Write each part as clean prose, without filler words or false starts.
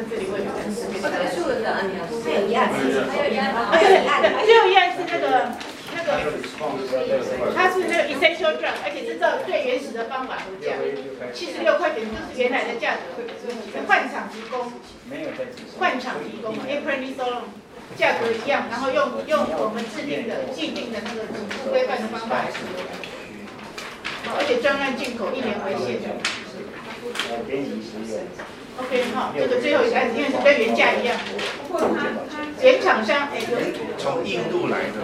这里会有人识别。 这个数人的按钮， 还有一案， 最后一案是那个，它是那个 essential drug， 而且是照最原始的方法估价，76块钱就是原来的价格，换厂提供，换厂提供 ，April 价格一样，然后用我们制定的既定的那个指数规范的方法来使用，而且专案进口1年为限。OK， 好，这个最后一个案子因为是跟原价一样， 不过它原厂商从印度来的，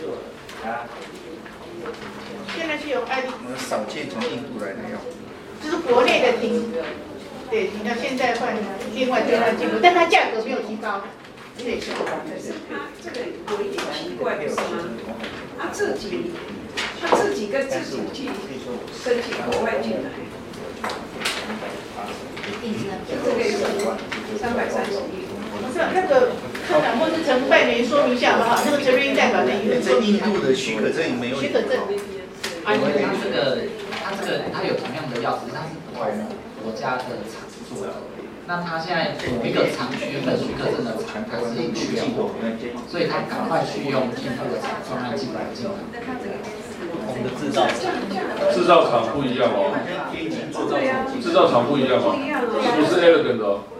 现在是有案例， 我们少见从印度来的药， 就是国内的停，对，停到现在换另外专案进口，但它价格没有提高。对，是。 可是它这个有一点奇怪，不是吗？他自己跟自己去申请国外进来，这个有330亿。 不是那个科长或是承办人说明一下好不好？那个承认代表人员在印度的许可证没有。 许可证。 他有同样的药，只是它是不同国家的厂做的。那他现在有一个厂原本许可证的厂，它是去用，所以他赶快去用印度的厂专案进来。 我们的制造厂不一样哦，制造厂不一样哦，不是 elegant 的哦。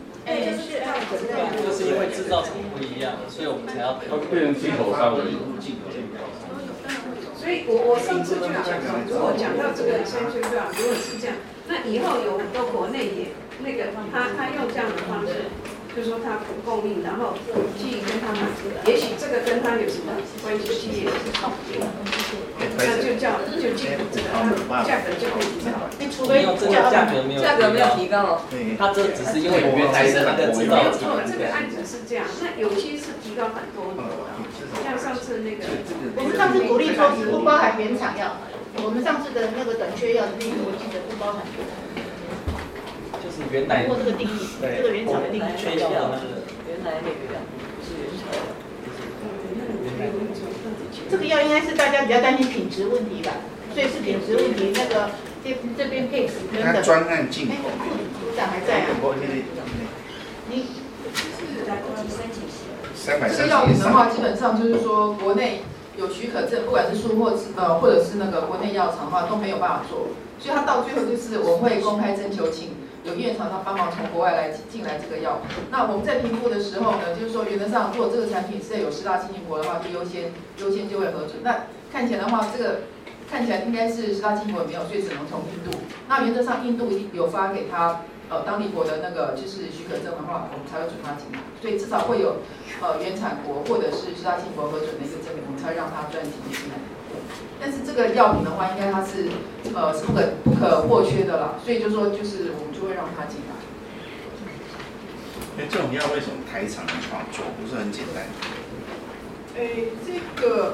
就是因为制造厂不一样，所以我们才要变成进口商而已。 所以我上次就讲了，如果讲到这个essential drug，如果是这样，那以后有很多国内也那个他用这样的方式，就说他供应，然后去跟他买，也许这个跟他有什么关系，企业是好的，那就进入这个价格就可以提高。 除非这个价格没有提高， 它这只是因为原来的那个制造厂。 这个案子是这样，那有些是提高很多的，像上次那个， 我们上次鼓励说不包含原厂药，我们上次的那个短缺药的那个我记得不包含。 就是原来。 通过这个定义，这个原厂的定义。 缺药的那个。 原来那个药不是原厂。 这个药应该是大家比较担心品质问题吧，所以是品质问题。那个这边 case 等等。 他专案进口。 副组长还在啊。你。 这个药品的话，基本上就是说国内有许可证，不管是或者是那个国内药厂的话都没有办法做，所以它到最后就是我们会公开征求，请有医院厂商帮忙从国外进来这个药。那我们在评估的时候呢，就是说原则上如果这个产品是有10大经济国的话，就优先就会核准。那看起来的话，这个看起来应该是10大经济国没有，所以只能从印度。那原则上印度有发给他。当地国的那个就是许可证的话，我们才会准他进来，所以至少会有原产国或者是10大经国核准的一个证明，我们才会让他专进进来。但是这个药品的话，应该它是是不可或缺的啦，所以就说就是我们就会让他进来。 这种药为什么台厂没办法做？不是很简单？ 这个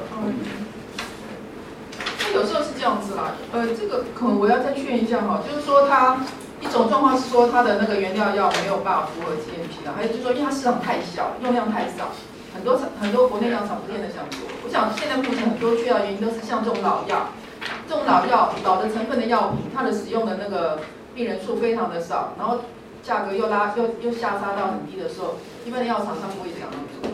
那有时候是这样子啦，这个可能我要再确认一下哈，就是说它。一种状况是说它的那个原料药没有办法符合 GMP 了，还有就是说因为它市场太小，用量太少，很多国内药厂不见得想做。我想现在目前很多缺药原因都是像这种老药，老的成分的药品，它的使用的那个病人数非常的少，然后价格又下杀到很低的时候，一般的药厂他不会想要做。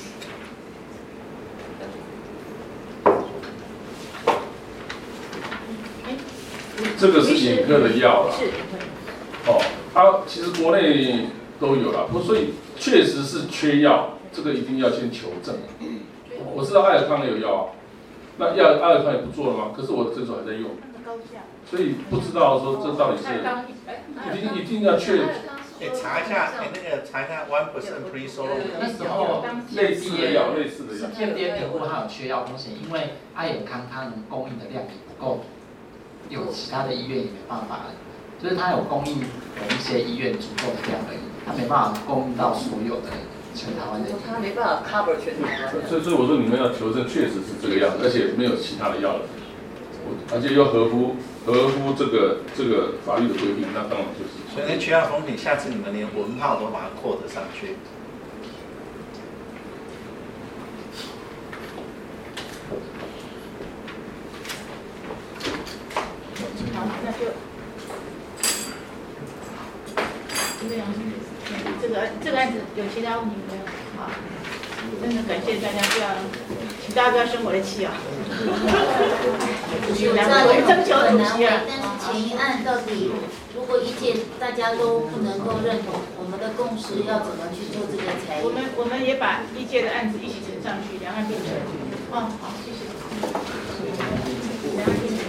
这个是眼科的药啦。哦，它其实国内都有啦，所以确实是缺药，这个一定要先求证。我知道爱尔康有药，那爱尔康也不做了吗？可是我的诊所还在用，所以不知道说这到底是一定要确。 查一下1% pre-solo。 那时候类似的药。 FDA 评估它有缺药风险，因为爱尔康它能供应的量也不够，有其他的医院也没办法。就是它有供应有一些医院足够的量而已，它没办法供应到所有的全台湾的医院。 它没办法 cover 全台湾。 所以我说你们要求证确实是这个样子，而且没有其他的药了，而且又合乎这个法律的规定，那当然就是。 所以那缺药风险，下次你们连文炮都把它扣得上去。 好，那就。这样。 这个案子有其他问题没有？好，真的感谢大家，请大家不要生我的气啊！ 我知道也很难为，但是前一案到底如果一切大家都不能够认同，我们的共识要怎么去做这个裁决？ 我们也把历届的案子一起呈上去，两岸并存。哦，好，谢谢。两岸并存。